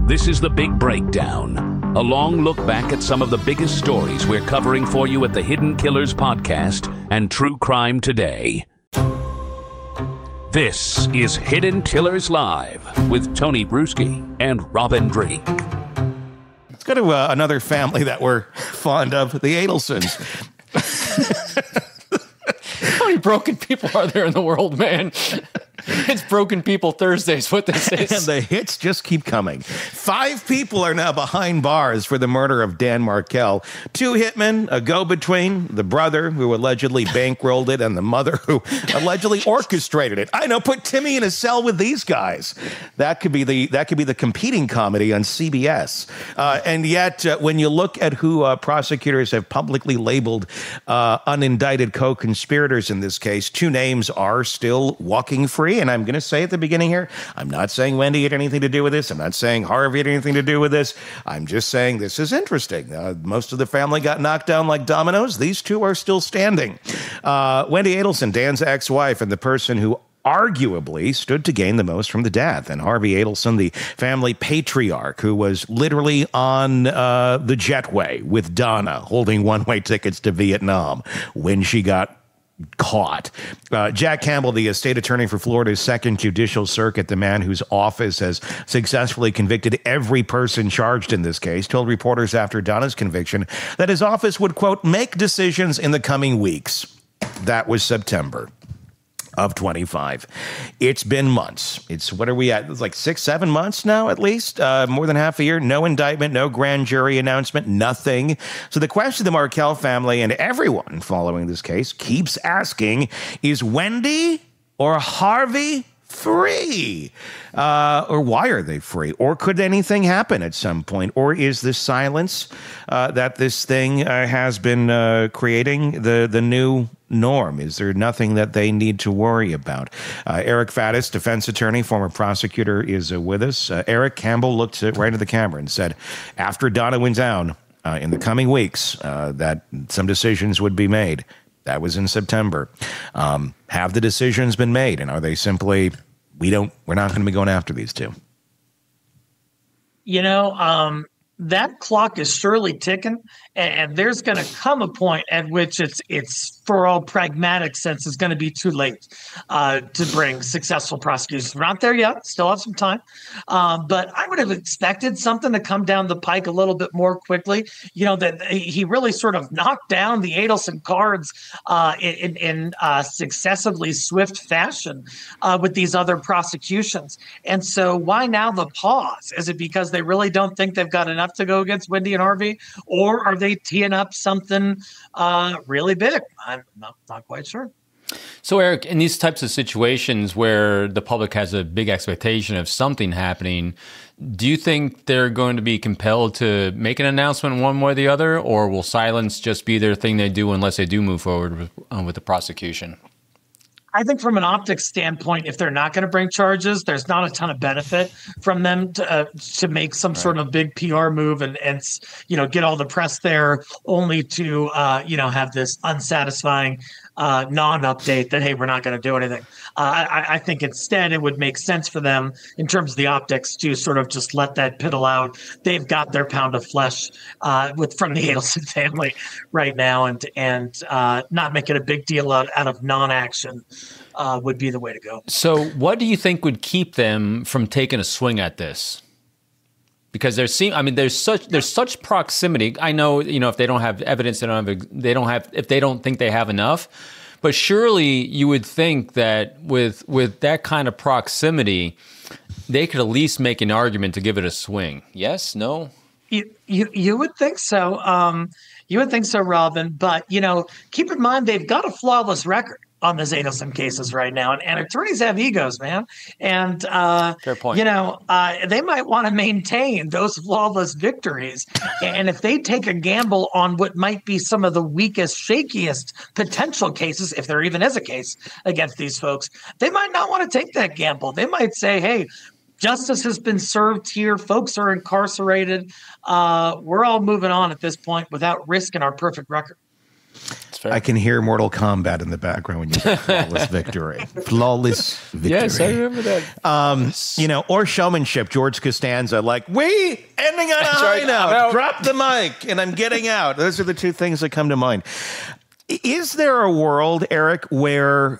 This is The Big Breakdown, a long look back at some of the biggest stories we're covering for you at the Hidden Killers podcast and True Crime Today. This is Hidden Killers Live with Tony Bruschi and Robin Dreek. Let's go to another family that we're fond of, the Adelsons. How many broken people are there in the world, man? It's Broken People Thursdays, what this is. And the hits just keep coming. 5 people are now behind bars for the murder of Dan Markel. 2 hitmen, a go-between, the brother who allegedly bankrolled it, and the mother who allegedly orchestrated it. I know, put Timmy in a cell with these guys. That could be the competing comedy on CBS. And yet, when you look at who prosecutors have publicly labeled unindicted co-conspirators in this case, 2 names are still walking free. And I'm going to say at the beginning here, I'm not saying Wendy had anything to do with this. I'm not saying Harvey had anything to do with this. I'm just saying this is interesting. Most of the family got knocked down like dominoes. These 2 are still standing. Wendy Adelson, Dan's ex-wife, and the person who arguably stood to gain the most from the death. And Harvey Adelson, the family patriarch, who was literally on the jetway with Donna, holding one-way tickets to Vietnam when she got caught. Jack Campbell, the state attorney for Florida's Second Judicial Circuit, the man whose office has successfully convicted every person charged in this case, told reporters after Donna's conviction that his office would, quote, make decisions in the coming weeks. That was September of 25. It's been months. What are we at? It's like 6-7 months now, at least. More than half a year. No indictment, no grand jury announcement, nothing. So the question the Markel family and everyone following this case keeps asking is Wendy or Harvey free? Or why are they free? Or could anything happen at some point? Or is this silence that this thing has been creating the new norm? Is there nothing that they need to worry about? Eric Faddis, defense attorney, former prosecutor, is with us. Eric Campbell looked right at the camera and said, after Donna went down in the coming weeks, that some decisions would be made. That was in September. Have the decisions been made? And are they simply, we're not going to be going after these 2? You know, that clock is surely ticking, and there's going to come a point at which it's for all pragmatic sense, is going to be too late to bring successful prosecutions. We're not there yet. Still have some time. But I would have expected something to come down the pike a little bit more quickly. You know, that he really sort of knocked down the Adelson cards in successively swift fashion with these other prosecutions. And so why now the pause? Is it because they really don't think they've got enough to go against Wendy and Harvey? Or are they teeing up something really big? I'm not quite sure. So, Eric, in these types of situations where the public has a big expectation of something happening, do you think they're going to be compelled to make an announcement one way or the other, or will silence just be their thing they do unless they do move forward with the prosecution? I think from an optics standpoint, if they're not going to bring charges, there's not a ton of benefit from them to make some sort of big PR move and get all the press there, only to have this unsatisfying non-update that, hey, we're not going to do anything. I think instead it would make sense for them in terms of the optics to sort of just let that piddle out. They've got their pound of flesh from the Adelson family right now, and not make it a big deal out of non-action would be the way to go. So what do you think would keep them from taking a swing at this? Because there's such proximity. I know, if they don't have evidence, if they don't think they have enough, but surely you would think that with that kind of proximity, they could at least make an argument to give it a swing. Yes? No? You would think so. You would think so, Robin. But, keep in mind, they've got a flawless record on the Adelson cases right now. And attorneys have egos, man. And, fair point. They might want to maintain those flawless victories. And if they take a gamble on what might be some of the weakest, shakiest potential cases, if there even is a case against these folks, they might not want to take that gamble. They might say, hey, justice has been served here. Folks are incarcerated. We're all moving on at this point without risking our perfect record. fair. I can hear Mortal Kombat in the background when you say flawless victory. Flawless victory. Yes, I remember that. Or showmanship. George Costanza, like, we ending on a high note. Drop the mic, and I'm getting out. Those are the two things that come to mind. Is there a world, Eric, where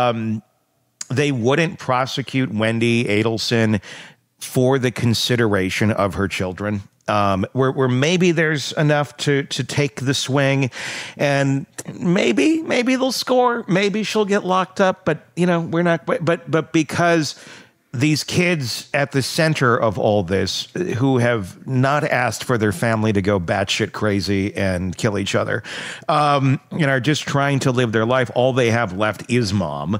they wouldn't prosecute Wendy Adelson for the consideration of her children? Where maybe there's enough to take the swing, and maybe they'll score, maybe she'll get locked up, but we're not. But because these kids at the center of all this, who have not asked for their family to go batshit crazy and kill each other, are just trying to live their life. All they have left is mom.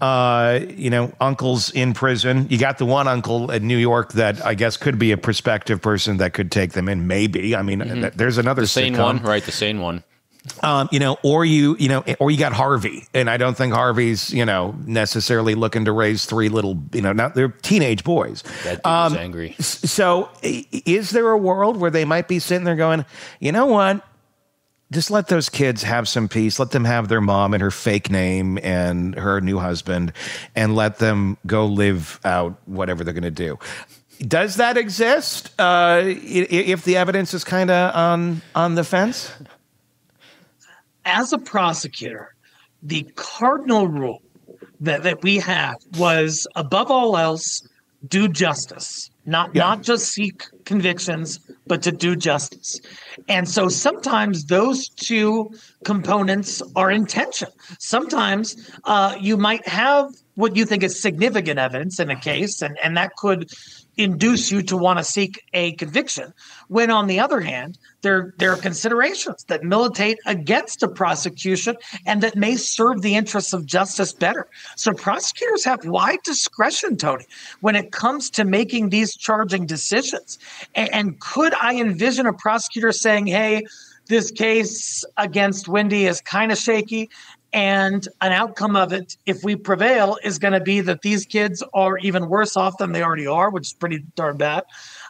Uncle's in prison. You got the one uncle in New York that I guess could be a prospective person that could take them in. Maybe. I mean, there's another the sane sitcom. one, right? The sane one. Or you got Harvey, and I don't think Harvey's, necessarily looking to raise three little, not they're teenage boys. That dude was angry. So is there a world where they might be sitting there going, you know what? Just let those kids have some peace. Let them have their mom and her fake name and her new husband, and let them go live out whatever they're going to do. Does that exist? If the evidence is kind of on the fence? As a prosecutor, the cardinal rule that we have was, above all else, do justice. Not just seek convictions, but to do justice. And so sometimes those two components are in tension. Sometimes you might have what you think is significant evidence in a case, and that could induce you to want to seek a conviction, when on the other hand, there are considerations that militate against a prosecution and that may serve the interests of justice better. So prosecutors have wide discretion, Tony, when it comes to making these charging decisions. And could I envision a prosecutor saying, hey, this case against Wendy is kind of shaky, and an outcome of it, if we prevail, is going to be that these kids are even worse off than they already are, which is pretty darn bad.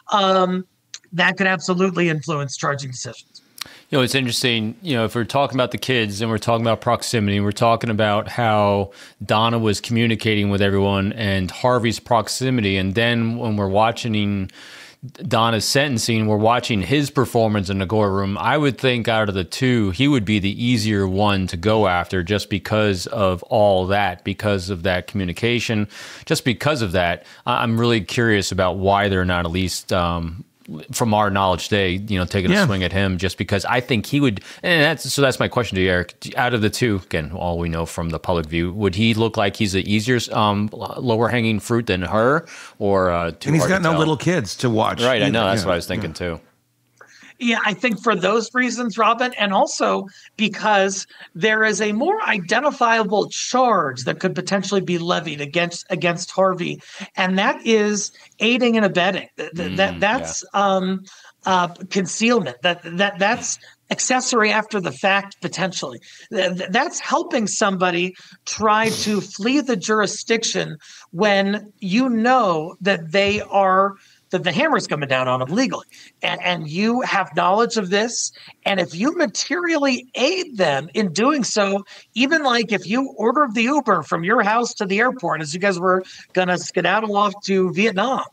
That could absolutely influence charging decisions. It's interesting, if we're talking about the kids and we're talking about proximity, we're talking about how Donna was communicating with everyone and Harvey's proximity. And then when we're watching Donna's sentencing, we're watching his performance in the courtroom. I would think out of the two, he would be the easier one to go after, just because of all that, because of that communication, just because of that. I'm really curious about why they're not at least, from our knowledge today, taking a swing at him, just because I think he would. And that's my question to you, Eric. Out of the two, again, all we know from the public view, would he look like he's the easier, lower hanging fruit than her, or too? And he's got no little kids to watch. Right, I know. That's what I was thinking too. Yeah, I think for those reasons, Robin, and also because there is a more identifiable charge that could potentially be levied against Harvey, and that is aiding and abetting. That's concealment. That's accessory after the fact, potentially. That's helping somebody try to flee the jurisdiction when you know that that the hammer's coming down on them legally. And you have knowledge of this. And if you materially aid them in doing so, even like if you order the Uber from your house to the airport, as you guys were going to skedaddle off to Vietnam,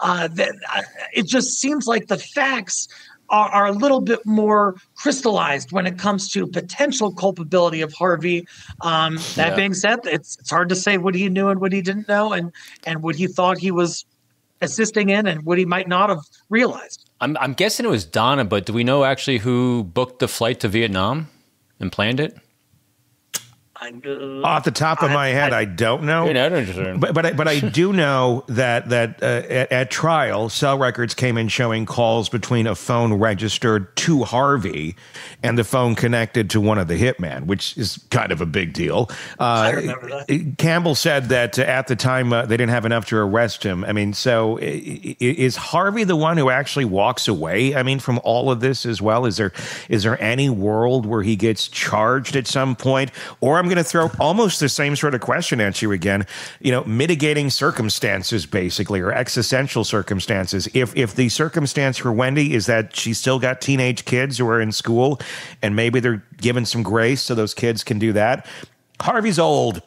it just seems like the facts are a little bit more crystallized when it comes to potential culpability of Harvey. That being said, it's hard to say what he knew and what he didn't know, and what he thought he was assisting in and what he might not have realized. I'm guessing it was Donna, but do we know actually who booked the flight to Vietnam and planned it? Off the top of my head, I don't know. But I do know that at trial, cell records came in showing calls between a phone registered to Harvey and the phone connected to one of the hitmen, which is kind of a big deal. I remember that. Campbell said that at the time they didn't have enough to arrest him. I mean, so is Harvey the one who actually walks away? I mean, from all of this as well? Is there any world where he gets charged at some point? Or I'm going to throw almost the same sort of question at you again. Mitigating circumstances, basically, or existential circumstances. If the circumstance for Wendy is that she's still got teenage kids who are in school, and maybe they're given some grace so those kids can do that. Harvey's old.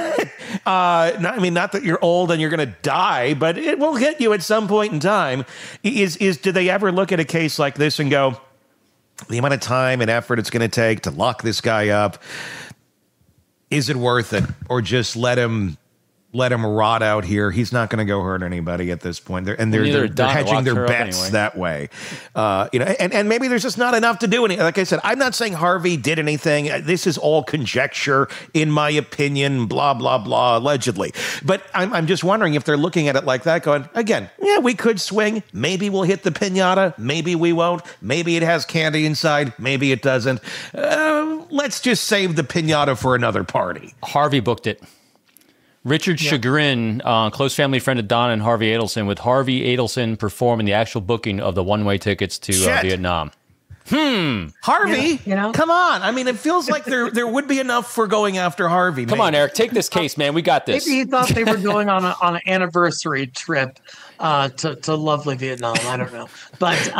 Not that you're old and you're going to die, but it will hit you at some point in time. Do they ever look at a case like this and go, the amount of time and effort it's going to take to lock this guy up, is it worth it? Or just let him rot out here? He's not going to go hurt anybody at this point. They're hedging their bets anyway. That way. And maybe there's just not enough to do anything. Like I said, I'm not saying Harvey did anything. This is all conjecture, in my opinion, blah, blah, blah, allegedly. But I'm just wondering if they're looking at it like that, going, again, yeah, we could swing. Maybe we'll hit the piñata. Maybe we won't. Maybe it has candy inside. Maybe it doesn't. Let's just save the piñata for another party. Harvey booked it. Richard Chagrin, close family friend of Don and Harvey Adelson, with Harvey Adelson performing the actual booking of the one-way tickets to Vietnam. Harvey, come on. It feels like there would be enough for going after Harvey. Come on, Eric, take this case, man. We got this. Maybe he thought they were going on an anniversary trip to lovely Vietnam. I don't know, but.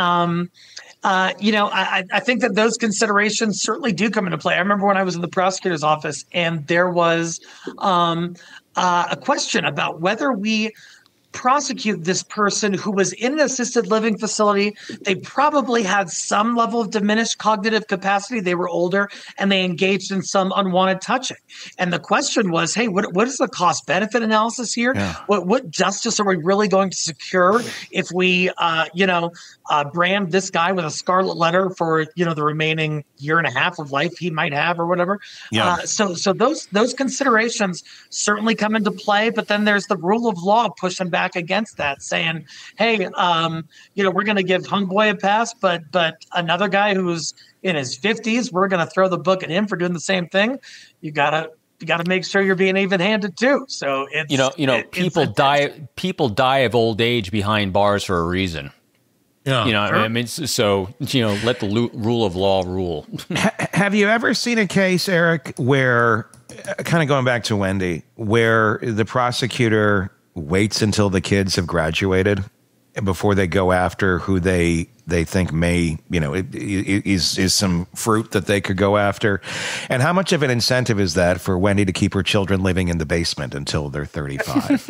I think that those considerations certainly do come into play. I remember when I was in the prosecutor's office and there was a question about whether we prosecute this person who was in an assisted living facility. They probably had some level of diminished cognitive capacity. They were older and they engaged in some unwanted touching. And the question was, hey, what is the cost benefit analysis here? Yeah. What justice are we really going to secure if we, brand this guy with a scarlet letter for, the remaining year and a half of life he might have or whatever. Yeah. So those considerations certainly come into play, but then there's the rule of law pushing back against that, saying, hey, we're going to give Hung Boy a pass, but another guy who's in his 50s, we're going to throw the book at him for doing the same thing. You got to make sure you're being even-handed too. So it's, people die of old age behind bars for a reason. Yeah, sure. So let the rule of law rule. Have you ever seen a case, Eric, where, kind of going back to Wendy, where the prosecutor waits until the kids have graduated before they go after who they think may, is some fruit that they could go after? And how much of an incentive is that for Wendy to keep her children living in the basement until they're 35?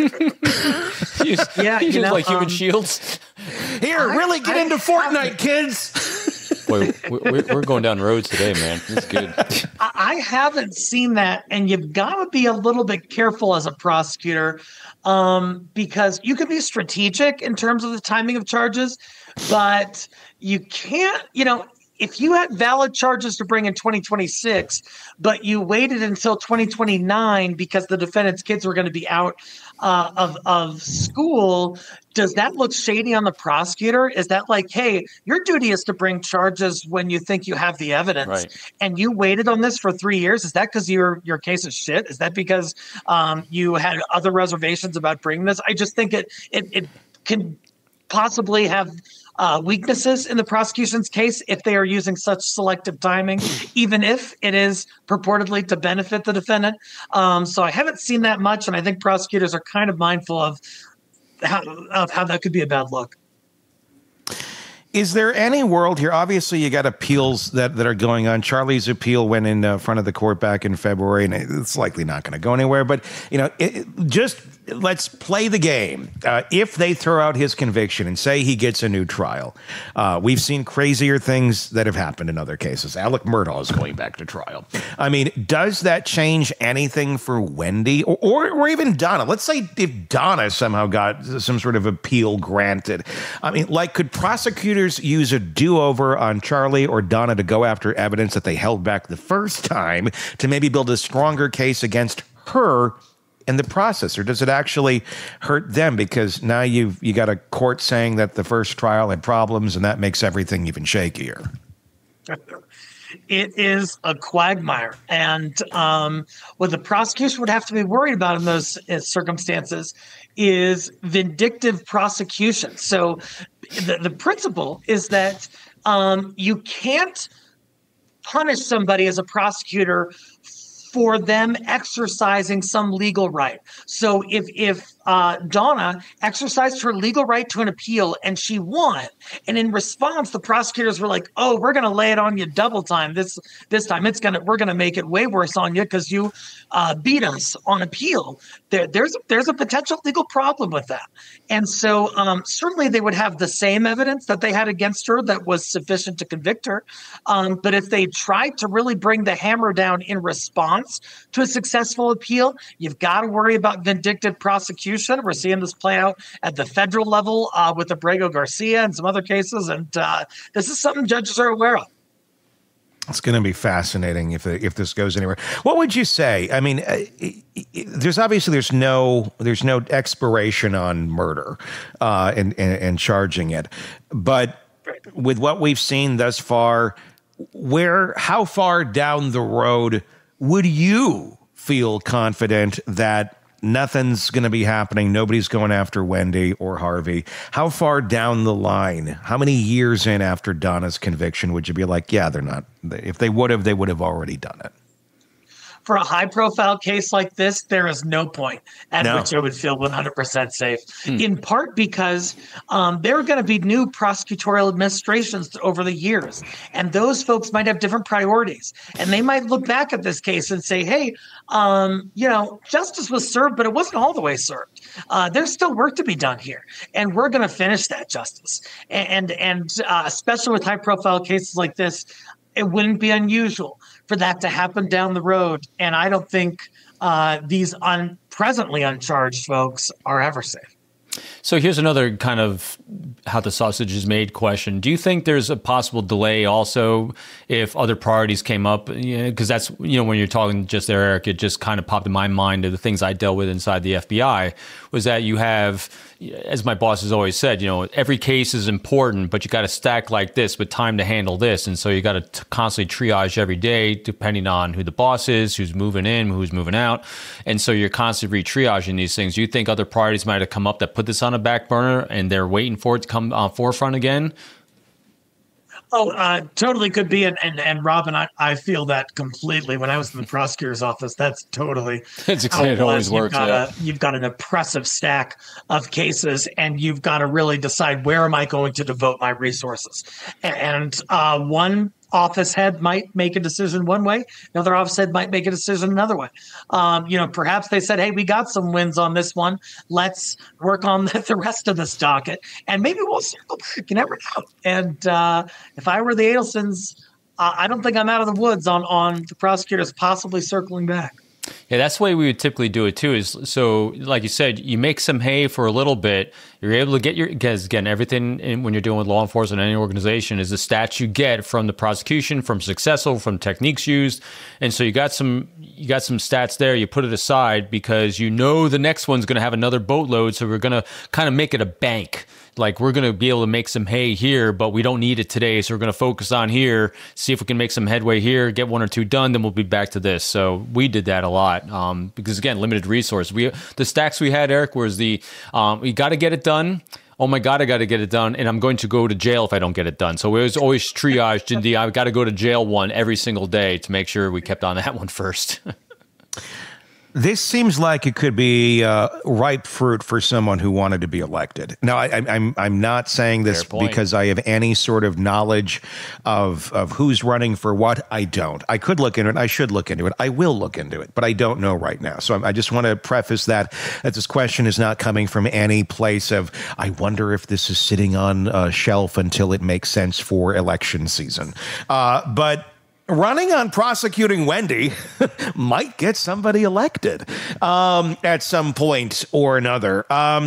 Like human shields. Here, really get into Fortnite, kids. Boy, we're going down roads today, man. It's good. I haven't seen that, and you've got to be a little bit careful as a prosecutor, because you can be strategic in terms of the timing of charges, but you can't, if you had valid charges to bring in 2026, but you waited until 2029 because the defendant's kids were going to be out of school, does that look shady on the prosecutor? Is that like, hey, your duty is to bring charges when you think you have the evidence, right, and you waited on this for 3 years? Is that because your case is shit? Is that because you had other reservations about bringing this? I just think it can possibly have weaknesses in the prosecution's case if they are using such selective timing, even if it is purportedly to benefit the defendant. So I haven't seen that much, and I think prosecutors are kind of mindful of how that could be a bad look. Is there any world here? Obviously, you got appeals that are going on. Charlie's appeal went in front of the court back in February, and it's likely not going to go anywhere. But, just let's play the game. If they throw out his conviction and say he gets a new trial, we've seen crazier things that have happened in other cases. Alec Murdaugh is going back to trial. Does that change anything for Wendy or even Donna? Let's say if Donna somehow got some sort of appeal granted. Could prosecutors use a do-over on Charlie or Donna to go after evidence that they held back the first time to maybe build a stronger case against her in the process? Or does it actually hurt them because now you got a court saying that the first trial had problems and that makes everything even shakier? It is a quagmire. And what the prosecution would have to be worried about in those circumstances is vindictive prosecution. So the principle is that you can't punish somebody as a prosecutor for them exercising some legal right. So if Donna exercised her legal right to an appeal and she won, and in response the prosecutors were like, "Oh, we're going to lay it on you double time. This time we're going to make it way worse on you because you beat us on appeal." There's a potential legal problem with that, and so certainly they would have the same evidence that they had against her that was sufficient to convict her. But if they tried to really bring the hammer down in response to a successful appeal, you've got to worry about vindictive prosecution. We're seeing this play out at the federal level with Abrego Garcia and some other cases, and this is something judges are aware of. It's going to be fascinating if this goes anywhere. What would you say? I mean, there's no expiration on murder and charging it, but with what we've seen thus far, how far down the road would you feel confident that nothing's going to be happening? Nobody's going after Wendy or Harvey. How far down the line, how many years in after Donna's conviction would you be like, yeah, they're not, if they would have already done it? For a high-profile case like this, there is no point at which I would feel 100% safe, in part because there are going to be new prosecutorial administrations over the years, and those folks might have different priorities, and they might look back at this case and say, hey, justice was served, but it wasn't all the way served. There's still work to be done here, and we're going to finish that justice. And especially with high-profile cases like this, it wouldn't be unusual for that to happen down the road. And I don't think these presently uncharged folks are ever safe. So here's another kind of how the sausage is made question. Do you think there's a possible delay also if other priorities came up? Because that's, when you're talking just there, Eric, it just kind of popped in my mind of the things I dealt with inside the FBI was that you have, as my boss has always said, every case is important, but you got to stack like this with time to handle this. And so you got to constantly triage every day, depending on who the boss is, who's moving in, who's moving out. And so you're constantly re-triaging these things. Do you think other priorities might have come up that put this on a back burner and they're waiting for it to come forefront again? Totally could be. And Robin, I feel that completely. When I was in the prosecutor's office, that's totally that's exactly how it always works. You've got an oppressive stack of cases, and you've got to really decide, where am I going to devote my resources? And one office head might make a decision one way. Another office head might make a decision another way. Perhaps they said, hey, we got some wins on this one. Let's work on the rest of this docket. And maybe we'll circle back. You never know. And if I were the Adelsons, I don't think I'm out of the woods on the prosecutors possibly circling back. Yeah, that's the way we would typically do it too. Is so, like you said, you make some hay for a little bit. You're able to get because again, everything when you're dealing with law enforcement in any organization is the stats you get from the prosecution, from successful, from techniques used, and so you got some stats there. You put it aside because the next one's going to have another boatload, so we're going to kind of make it a bank. Like, we're going to be able to make some hay here, but we don't need it today. So we're going to focus on here, see if we can make some headway here, get one or two done, then we'll be back to this. So we did that a lot because, again, limited resource. The stacks we had, Eric, was we got to get it done. Oh, my God, I got to get it done. And I'm going to go to jail if I don't get it done. So it was always triaged in I got to go to jail one every single day to make sure we kept on that one first. This seems like it could be ripe fruit for someone who wanted to be elected. Now, I'm not saying this because I have any sort of knowledge of who's running for what. I don't. I could look into it. I should look into it. I will look into it, but I don't know right now. So I just want to preface that this question is not coming from any place of, I wonder if this is sitting on a shelf until it makes sense for election season. But running on prosecuting Wendy might get somebody elected at some point or another.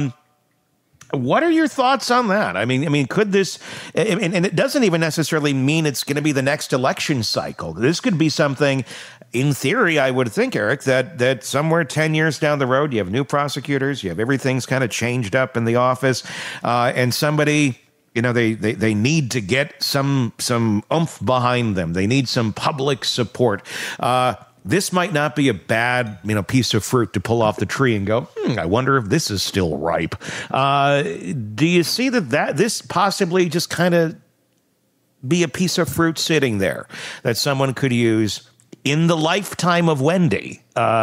What are your thoughts on that? I mean, could this, and it doesn't even necessarily mean it's going to be the next election cycle. This could be something, in theory, I would think, Eric, that somewhere 10 years down the road, you have new prosecutors, you have everything's kind of changed up in the office, and somebody, they need to get some oomph behind them. They need some public support. This might not be a bad, piece of fruit to pull off the tree and go, I wonder if this is still ripe. Do you see that this possibly just kind of be a piece of fruit sitting there that someone could use in the lifetime of Wendy,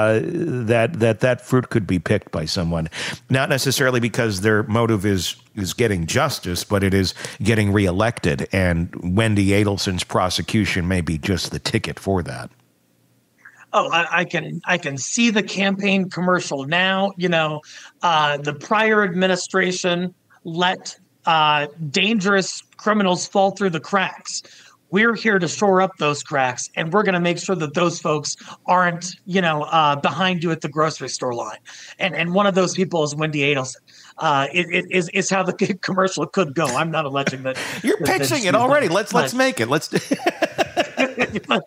that fruit could be picked by someone, not necessarily because their motive is getting justice, but it is getting reelected, and Wendy Adelson's prosecution may be just the ticket for that. Oh, I can see the campaign commercial now. The prior administration let dangerous criminals fall through the cracks. We're here to shore up those cracks, and we're going to make sure that those folks aren't, behind you at the grocery store line. And one of those people is Wendy Adelson. It is how the commercial could go. I'm not alleging that. You're pitching it already. Let's make it. Let's. but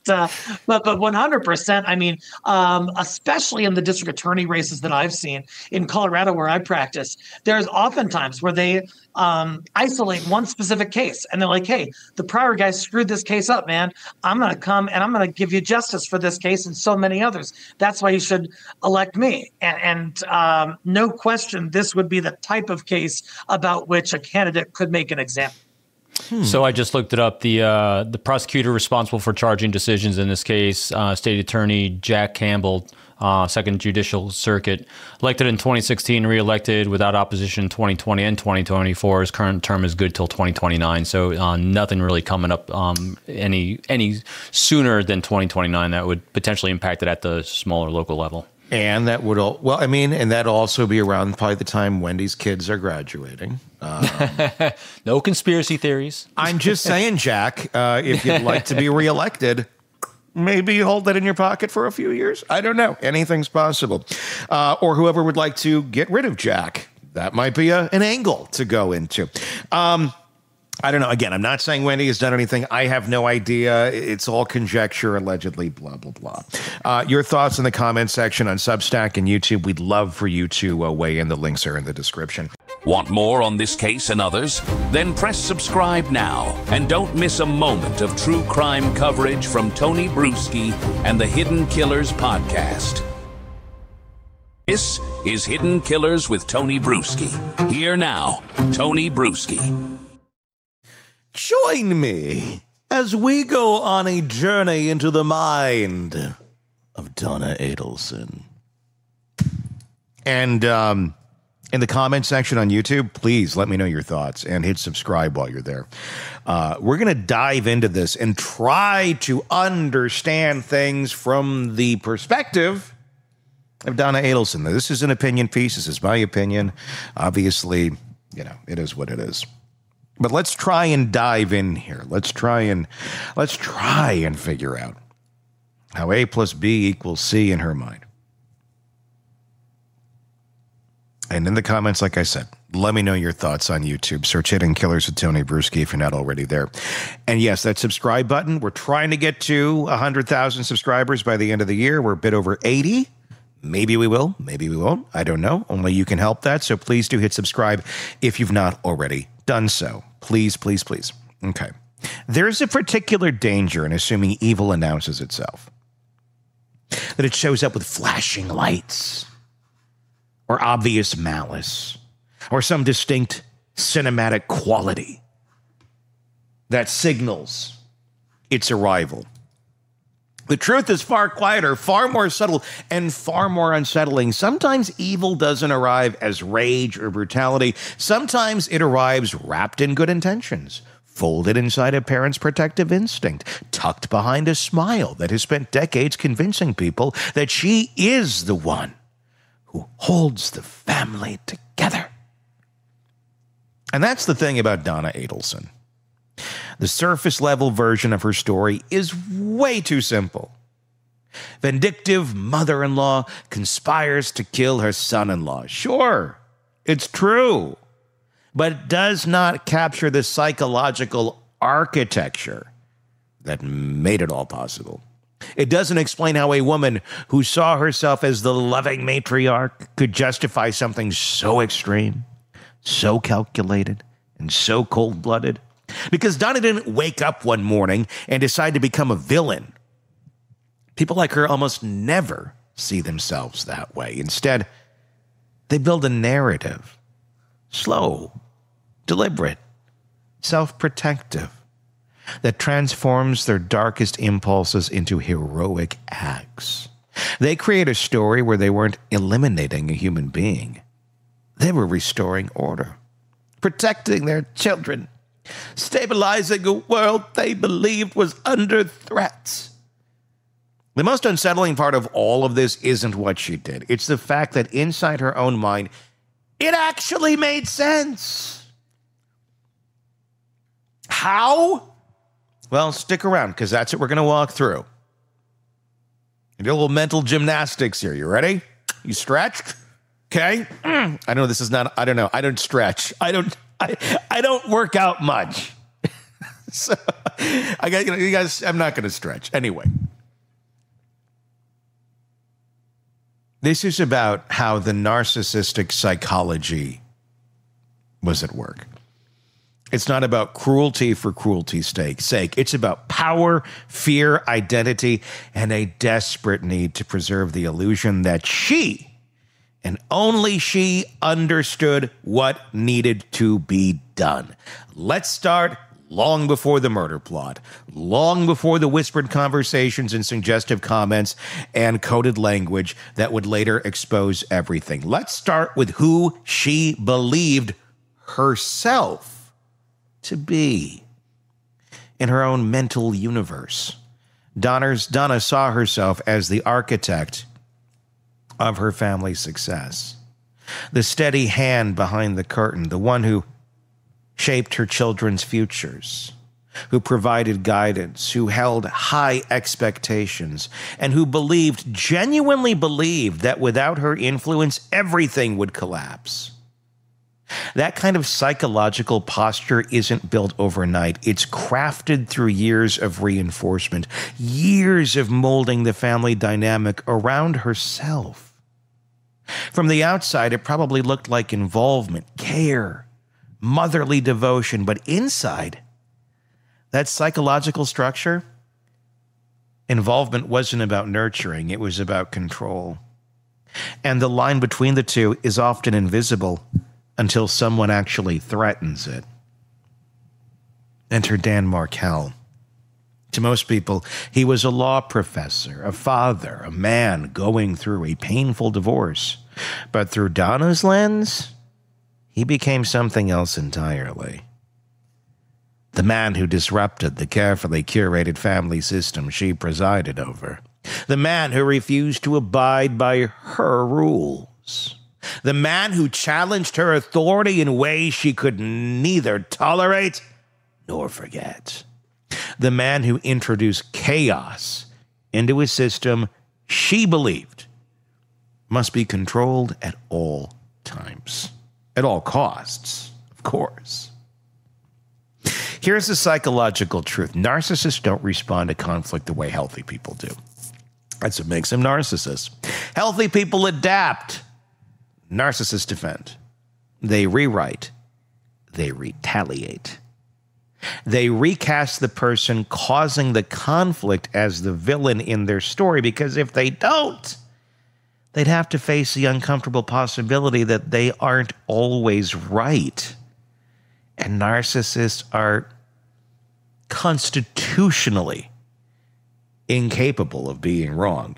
100%. I mean, especially in the district attorney races that I've seen in Colorado, where I practice, there's oftentimes where they isolate one specific case, and they're like, "Hey, the prior guy screwed this case up, man. I'm going to come and I'm going to give you justice for this case and so many others. That's why you should elect me." And no question, this would be the type of case about which a candidate could make an example. So I just looked it up. The prosecutor responsible for charging decisions in this case, State Attorney Jack Campbell, Second Judicial Circuit, elected in 2016, reelected without opposition in 2020 and 2024. His current term is good till 2029. So nothing really coming up any sooner than 2029 that would potentially impact it at the smaller local level. And that would and that'd also be around probably the time Wendy's kids are graduating. No conspiracy theories. I'm just saying, Jack, if you'd like to be reelected, maybe hold that in your pocket for a few years. I don't know. Anything's possible. Or whoever would like to get rid of Jack. That might be an angle to go into. I don't know. Again, I'm not saying Wendy has done anything. I have no idea. It's all conjecture, allegedly, blah, blah, blah. Your thoughts in the comment section on Substack and YouTube. We'd love for you to weigh in. The links are in the description. Want more on this case and others? Then press subscribe now and don't miss a moment of true crime coverage from Tony Brueski and the Hidden Killers podcast. This is Hidden Killers with Tony Brueski. Here now, Tony Brueski. Join me as we go on a journey into the mind of Donna Adelson. And in the comment section on YouTube, please let me know your thoughts and hit subscribe while you're there. We're going to dive into this and try to understand things from the perspective of Donna Adelson. Now, this is an opinion piece. This is my opinion. Obviously, it is what it is. But let's try and dive in here. Let's try and figure out how A plus B equals C in her mind. And in the comments, like I said, let me know your thoughts on YouTube. Search Hidden Killers with Tony Brueski if you're not already there. And yes, that subscribe button, we're trying to get to 100,000 subscribers by the end of the year. We're a bit over 80. Maybe we will. Maybe we won't. I don't know. Only you can help that. So please do hit subscribe if you've not already done so. Please, please, please. Okay. There's a particular danger in assuming evil announces itself. That it shows up with flashing lights, or obvious malice, or some distinct cinematic quality that signals its arrival. The truth is far quieter, far more subtle, and far more unsettling. Sometimes evil doesn't arrive as rage or brutality. Sometimes it arrives wrapped in good intentions, folded inside a parent's protective instinct, tucked behind a smile that has spent decades convincing people that she is the one who holds the family together. And that's the thing about Donna Adelson. The surface-level version of her story is way too simple. Vindictive mother-in-law conspires to kill her son-in-law. Sure, it's true, but it does not capture the psychological architecture that made it all possible. It doesn't explain how a woman who saw herself as the loving matriarch could justify something so extreme, so calculated, and so cold-blooded. Because Donna didn't wake up one morning and decide to become a villain. People like her almost never see themselves that way. Instead, they build a narrative. Slow, deliberate, self-protective. that transforms their darkest impulses into heroic acts. They create a story where they weren't eliminating a human being. They were restoring order, protecting their children, stabilizing a world they believed was under threat. The most unsettling part of all of this isn't what she did. It's the fact that inside her own mind, it actually made sense. How? Well, stick around, because that's what we're going to walk through. Do a little mental gymnastics here. You ready? You stretched? Okay. I know this is not, I don't know. I don't stretch. I don't work out much. So I got, you guys, I'm not going to stretch. Anyway. This is about how the narcissistic psychology was at work. It's not about cruelty for cruelty's sake. It's about power, fear, identity, and a desperate need to preserve the illusion that she, and only she, understood what needed to be done. Let's start long before the murder plot, long before the whispered conversations and suggestive comments and coded language that would later expose everything. Let's start with who she believed herself to be in her own mental universe. Donna saw herself as the architect of her family's success, the steady hand behind the curtain, the one who shaped her children's futures, who provided guidance, who held high expectations, and who genuinely believed that without her influence, everything would collapse. That kind of psychological posture isn't built overnight. It's crafted through years of reinforcement, years of molding the family dynamic around herself. From the outside, it probably looked like involvement, care, motherly devotion, but inside, that psychological structure, involvement wasn't about nurturing, it was about control. And the line between the two is often invisible until someone actually threatens it. Enter Dan Markel. To most people, he was a law professor, a father, a man going through a painful divorce. But through Donna's lens, he became something else entirely. The man who disrupted the carefully curated family system she presided over. The man who refused to abide by her rules. The man who challenged her authority in ways she could neither tolerate nor forget. The man who introduced chaos into a system she believed must be controlled at all times. At all costs, of course. Here's the psychological truth. Narcissists don't respond to conflict the way healthy people do. That's what makes them narcissists. Healthy people adapt. Narcissists defend. They rewrite. They retaliate. They recast the person causing the conflict as the villain in their story, because if they don't, they'd have to face the uncomfortable possibility that they aren't always right. And narcissists are constitutionally incapable of being wrong.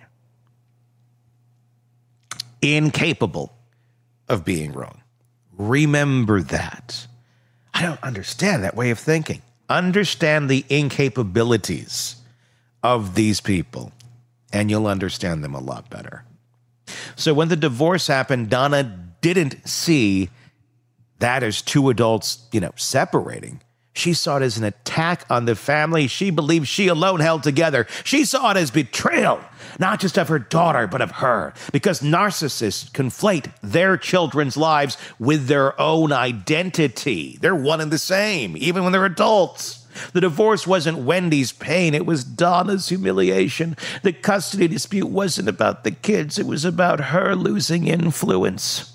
Incapable of being wrong. Remember that. I don't understand that way of thinking. Understand the incapabilities of these people, and you'll understand them a lot better. So when the divorce happened, Donna didn't see that as two adults, separating. She saw it as an attack on the family she believed she alone held together. She saw it as betrayal, not just of her daughter, but of her. Because narcissists conflate their children's lives with their own identity. They're one and the same, even when they're adults. The divorce wasn't Wendy's pain, it was Donna's humiliation. The custody dispute wasn't about the kids, it was about her losing influence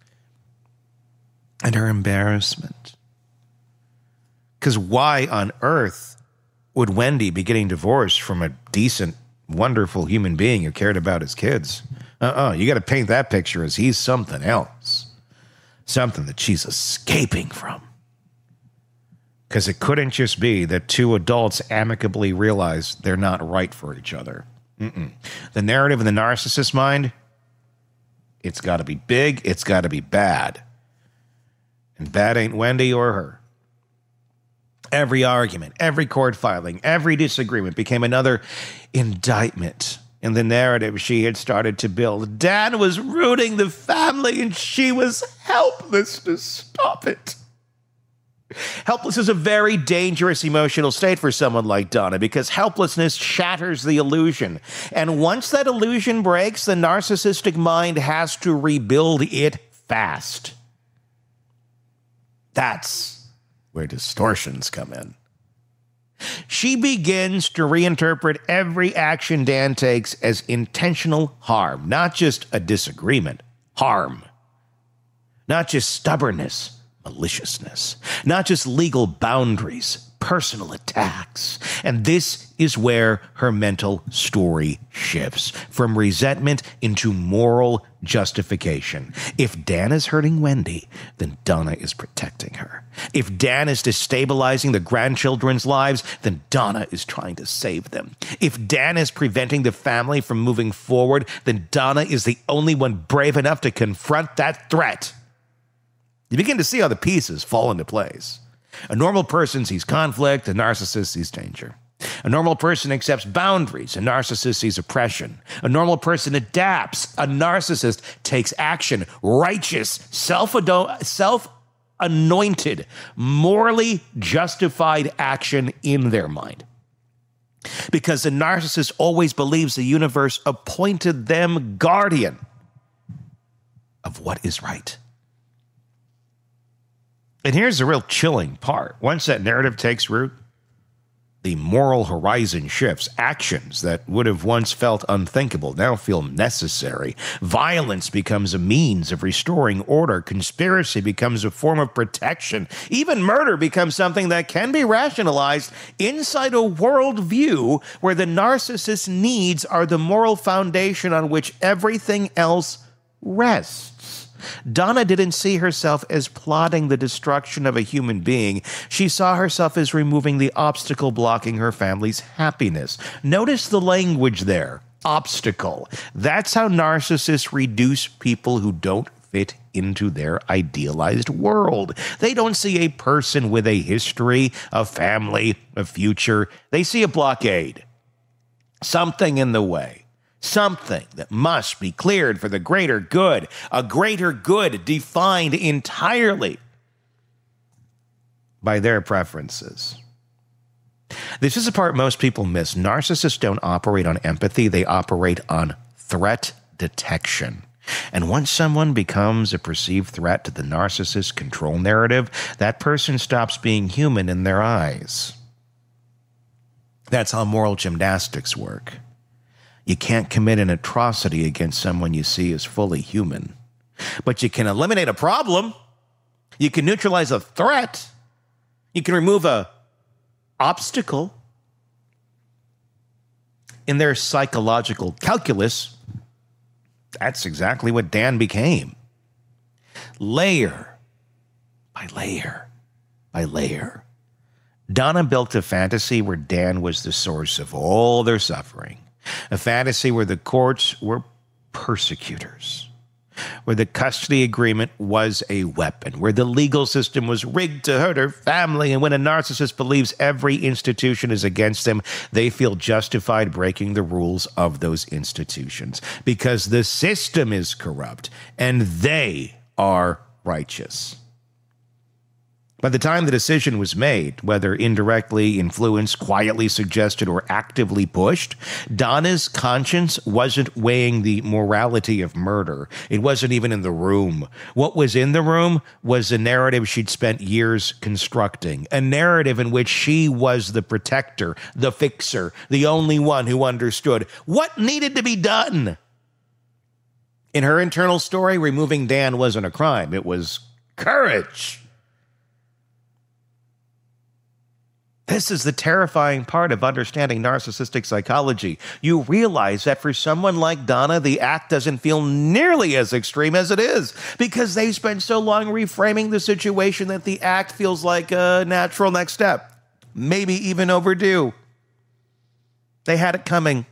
and her embarrassment. Because why on earth would Wendy be getting divorced from a decent, wonderful human being who cared about his kids? You got to paint that picture as he's something else. Something that she's escaping from. Because it couldn't just be that two adults amicably realize they're not right for each other. The narrative in the narcissist's mind, it's got to be big, it's got to be bad. And bad ain't Wendy or her. Every argument, every court filing, every disagreement became another indictment in the narrative she had started to build. Dan was ruining the family and she was helpless to stop it. Helpless is a very dangerous emotional state for someone like Donna because helplessness shatters the illusion. And once that illusion breaks, the narcissistic mind has to rebuild it fast. That's where distortions come in. She begins to reinterpret every action Dan takes as intentional harm, not just a disagreement, harm. Not just stubbornness, maliciousness. Not just legal boundaries, personal attacks. And this is where her mental story shifts from resentment into moral justification. If Dan is hurting Wendy, then Donna is protecting her. If Dan is destabilizing the grandchildren's lives, then Donna is trying to save them. If Dan is preventing the family from moving forward, then Donna is the only one brave enough to confront that threat. You begin to see how the pieces fall into place. A normal person sees conflict, a narcissist sees danger. A normal person accepts boundaries, a narcissist sees oppression. A normal person adapts, a narcissist takes action. Righteous, self-anointed, morally justified action in their mind. Because the narcissist always believes the universe appointed them guardian of what is right. And here's the real chilling part. Once that narrative takes root, the moral horizon shifts. Actions that would have once felt unthinkable now feel necessary. Violence becomes a means of restoring order. Conspiracy becomes a form of protection. Even murder becomes something that can be rationalized inside a worldview where the narcissist's needs are the moral foundation on which everything else rests. Donna didn't see herself as plotting the destruction of a human being. She saw herself as removing the obstacle blocking her family's happiness. Notice the language there. Obstacle. That's how narcissists reduce people who don't fit into their idealized world. They don't see a person with a history, a family, a future. They see a blockade. Something in the way. Something that must be cleared for the greater good, a greater good defined entirely by their preferences. This is the part most people miss. Narcissists don't operate on empathy, they operate on threat detection. And once someone becomes a perceived threat to the narcissist's control narrative, that person stops being human in their eyes. That's how moral gymnastics work. You can't commit an atrocity against someone you see as fully human. But you can eliminate a problem. You can neutralize a threat. You can remove an obstacle. In their psychological calculus, that's exactly what Dan became. Layer by layer by layer. Donna built a fantasy where Dan was the source of all their suffering. A fantasy where the courts were persecutors, where the custody agreement was a weapon, where the legal system was rigged to hurt her family, and when a narcissist believes every institution is against them, they feel justified breaking the rules of those institutions because the system is corrupt and they are righteous. By the time the decision was made, whether indirectly influenced, quietly suggested, or actively pushed, Donna's conscience wasn't weighing the morality of murder. It wasn't even in the room. What was in the room was a narrative she'd spent years constructing, a narrative in which she was the protector, the fixer, the only one who understood what needed to be done. In her internal story, removing Dan wasn't a crime. It was courage. This is the terrifying part of understanding narcissistic psychology. You realize that for someone like Donna, the act doesn't feel nearly as extreme as it is because they spent so long reframing the situation that the act feels like a natural next step, maybe even overdue. They had it coming.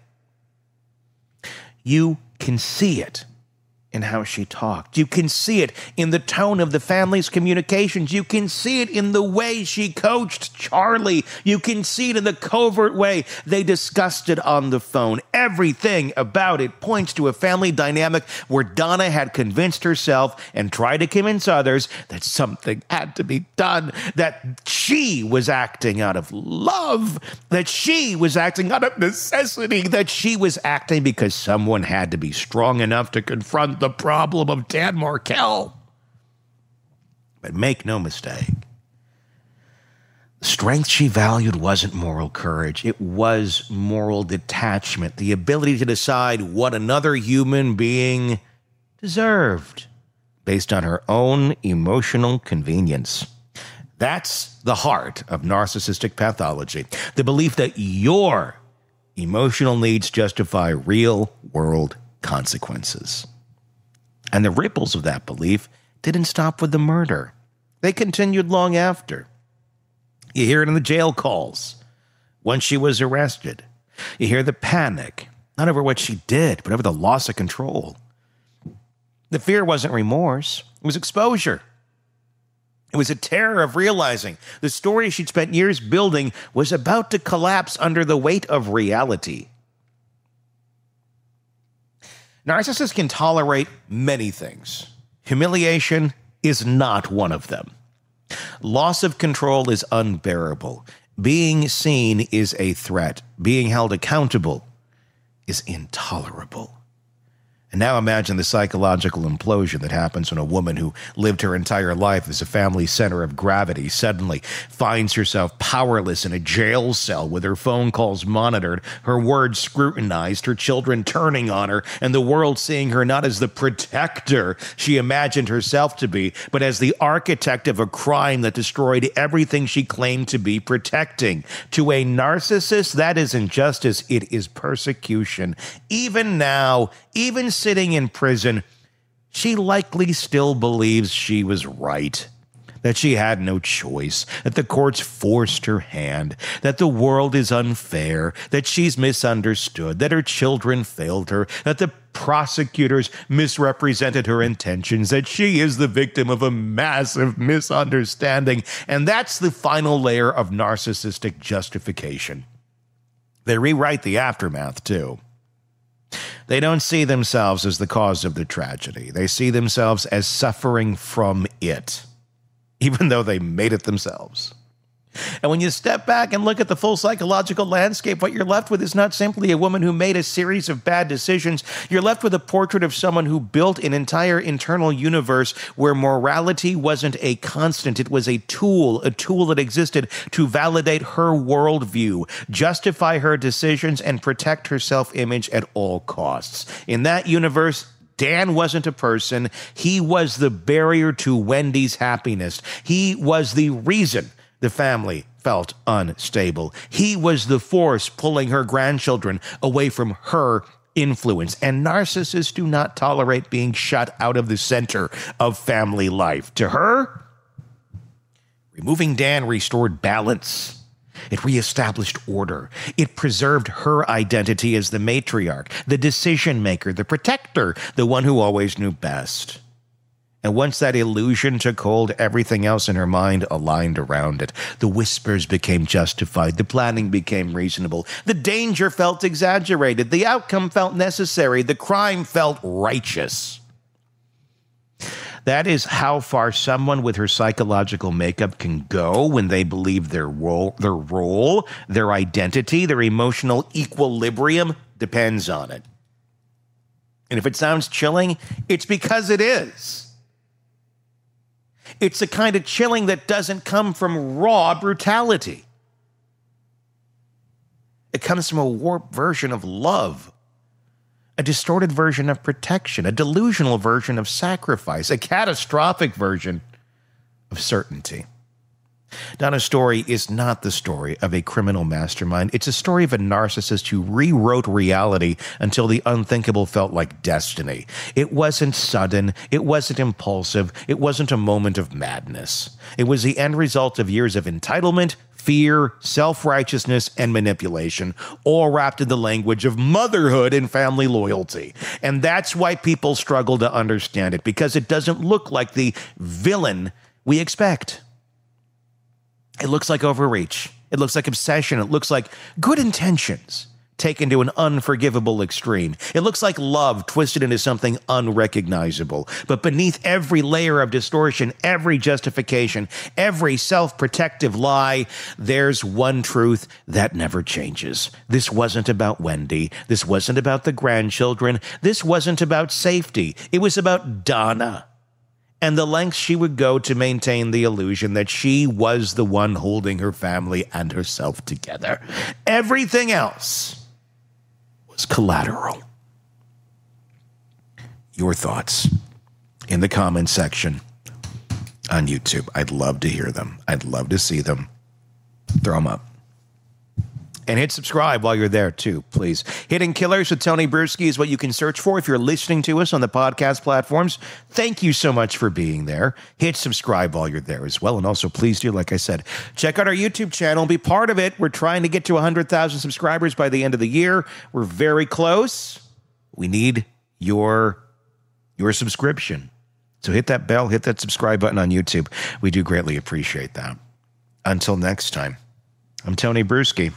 You can see it in how she talked. You can see it in the tone of the family's communications. You can see it in the way she coached Charlie. You can see it in the covert way they discussed it on the phone. Everything about it points to a family dynamic where Donna had convinced herself and tried to convince others that something had to be done, that she was acting out of love, that she was acting out of necessity, that she was acting because someone had to be strong enough to confront the problem of Dan Markel. But make no mistake, the strength she valued wasn't moral courage. It was moral detachment, the ability to decide what another human being deserved based on her own emotional convenience. That's the heart of narcissistic pathology, the belief that your emotional needs justify real-world consequences. And the ripples of that belief didn't stop with the murder. They continued long after. You hear it in the jail calls once she was arrested. You hear the panic, not over what she did, but over the loss of control. The fear wasn't remorse. It was exposure. It was a terror of realizing the story she'd spent years building was about to collapse under the weight of reality. Narcissists can tolerate many things. Humiliation is not one of them. Loss of control is unbearable. Being seen is a threat. Being held accountable is intolerable. And now imagine the psychological implosion that happens when a woman who lived her entire life as a family center of gravity suddenly finds herself powerless in a jail cell with her phone calls monitored, her words scrutinized, her children turning on her, and the world seeing her not as the protector she imagined herself to be, but as the architect of a crime that destroyed everything she claimed to be protecting. To a narcissist, that is injustice, it is persecution. Even now, even sitting in prison, she likely still believes she was right, that she had no choice, that the courts forced her hand, that the world is unfair, that she's misunderstood, that her children failed her, that the prosecutors misrepresented her intentions, that she is the victim of a massive misunderstanding. And that's the final layer of narcissistic justification. They rewrite the aftermath, too. They don't see themselves as the cause of the tragedy. They see themselves as suffering from it, even though they made it themselves. And when you step back and look at the full psychological landscape, what you're left with is not simply a woman who made a series of bad decisions. You're left with a portrait of someone who built an entire internal universe where morality wasn't a constant. It was a tool that existed to validate her worldview, justify her decisions, and protect her self-image at all costs. In that universe, Dan wasn't a person. He was the barrier to Wendy's happiness. He was the reason the family felt unstable. He was the force pulling her grandchildren away from her influence. And narcissists do not tolerate being shut out of the center of family life. To her, removing Dan restored balance. It reestablished order. It preserved her identity as the matriarch, the decision maker, the protector, the one who always knew best. And once that illusion took hold, everything else in her mind aligned around it. The whispers became justified. The planning became reasonable. The danger felt exaggerated. The outcome felt necessary. The crime felt righteous. That is how far someone with her psychological makeup can go when they believe their role, their identity, their emotional equilibrium depends on it. And if it sounds chilling, it's because it is. It's the kind of chilling that doesn't come from raw brutality. It comes from a warped version of love, a distorted version of protection, a delusional version of sacrifice, a catastrophic version of certainty. Donna's story is not the story of a criminal mastermind. It's a story of a narcissist who rewrote reality until the unthinkable felt like destiny. It wasn't sudden. It wasn't impulsive. It wasn't a moment of madness. It was the end result of years of entitlement, fear, self-righteousness, and manipulation, all wrapped in the language of motherhood and family loyalty. And that's why people struggle to understand it, because it doesn't look like the villain we expect. It looks like overreach. It looks like obsession. It looks like good intentions taken to an unforgivable extreme. It looks like love twisted into something unrecognizable. But beneath every layer of distortion, every justification, every self-protective lie, there's one truth that never changes. This wasn't about Wendy. This wasn't about the grandchildren. This wasn't about safety. It was about Donna and the lengths she would go to maintain the illusion that she was the one holding her family and herself together. Everything else was collateral. Your thoughts in the comments section on YouTube. I'd love to hear them. I'd love to see them. Throw them up. And hit subscribe while you're there, too, please. Hidden Killers with Tony Bruschi is what you can search for if you're listening to us on the podcast platforms. Thank you so much for being there. Hit subscribe while you're there as well. And also, please do, like I said, check out our YouTube channel. Be part of it. We're trying to get to 100,000 subscribers by the end of the year. We're very close. We need your subscription. So hit that bell, hit that subscribe button on YouTube. We do greatly appreciate that. Until next time, I'm Tony Bruschi.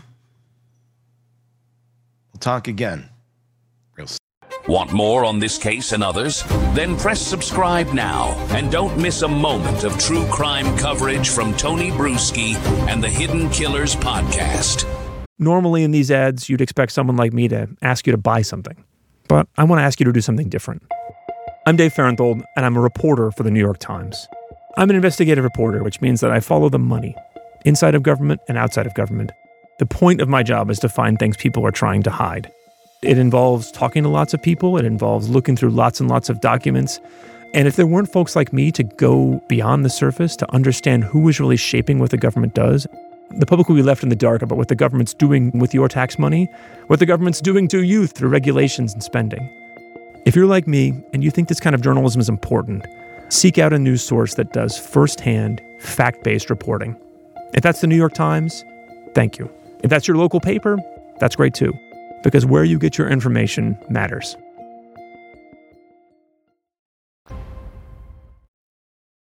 Talk again. Want more on this case and others? Then press subscribe now and don't miss a moment of true crime coverage from Tony Bruschi and the Hidden Killers podcast. Normally in these ads, you'd expect someone like me to ask you to buy something. But I want to ask you to do something different. I'm Dave Farenthold, and I'm a reporter for the New York Times. I'm an investigative reporter, which means that I follow the money, inside of government and outside of government. The point of my job is to find things people are trying to hide. It involves talking to lots of people. It involves looking through lots and lots of documents. And if there weren't folks like me to go beyond the surface to understand who is really shaping what the government does, the public will be left in the dark about what the government's doing with your tax money, what the government's doing to you through regulations and spending. If you're like me and you think this kind of journalism is important, seek out a news source that does firsthand, fact-based reporting. If that's the New York Times, thank you. If that's your local paper, that's great too, because where you get your information matters.